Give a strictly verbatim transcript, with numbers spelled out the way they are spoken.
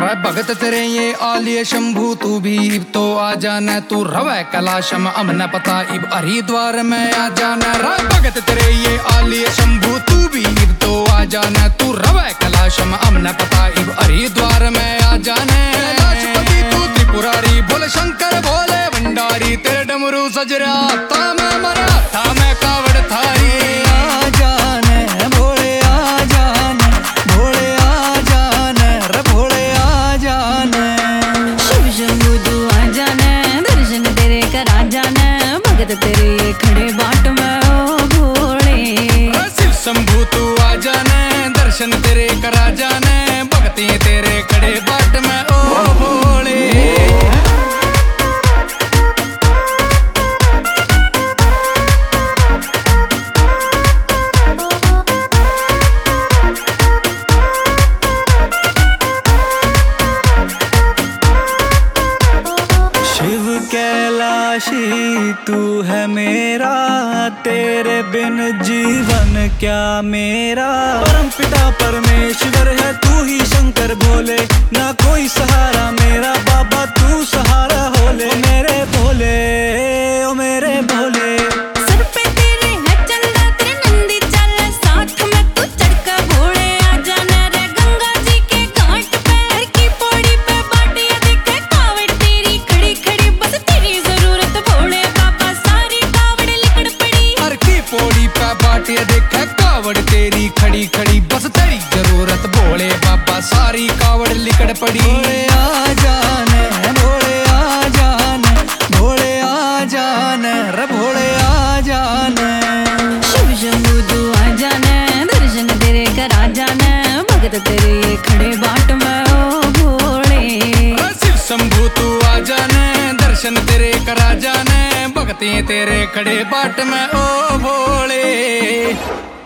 रे भगत तेरे ये आलिए शंभू तू भी इब तो आ जाना, तू रवै कैलाशम हमने पता इब हरिद्वार में आ जाना। रे भगत तेरे ये आलिए शंभू तू भी इब तो आ जाना, तू रवै कैलाशम हमने पता इब हरिद्वार में आ जाना। कैलाशपति तू त्रिपुरारी भोले शंकर भोले भंडारी, तेरे डमरू सज रहा था मैं मरा था मैं कावड़ थारी। तेरे ये खड़े बाट में ओ भोले, शिव शंभू तू आ जाने दर्शन तेरे करा जाने, भक्ति तेरे खड़े बाट में ओ भोले। शिव कैलाशी तू है मेरा, तेरे बिन जीवन क्या मेरा। परम पिता परमेश्वर है तू ही शंकर भोले, ना कोई सहारा मेरा बाबा तू सहारा हो ले। ओ मेरे भोले ओ मेरे भोले, सर पे तेरे है चंदा तेरे नंदी चल साथ में, तू चढ़का भोले आ जाना रे गंगा जी के घाट पे। हर की पौड़ी पे बाटियां देखे कावड़ तेरी खड़ी खड़ी, बस तेरी जरूरत भोले बाबा सारी कावड़ लिकड़ पड़ी। हर की पौड़ी पे बाटियां देखे कावड़ तेरी खड़ी खड़ी, बस तेरी जरूरत भोले बाबा सारी कावड़ लिकड़ पड़ी। भोले आ जाने भोले आ जाने भोले आ जाने रे भोले आ जाने। शिव शंभू तू आ जाने दर्शन तेरे करा जाने, भगत तेरे ये खड़े बाट में ओ भोले। शिव शंभू तू आ जाने दर्शन तेरे करा जाने, भक्ति तेरे खड़े बाट में ओ भोले।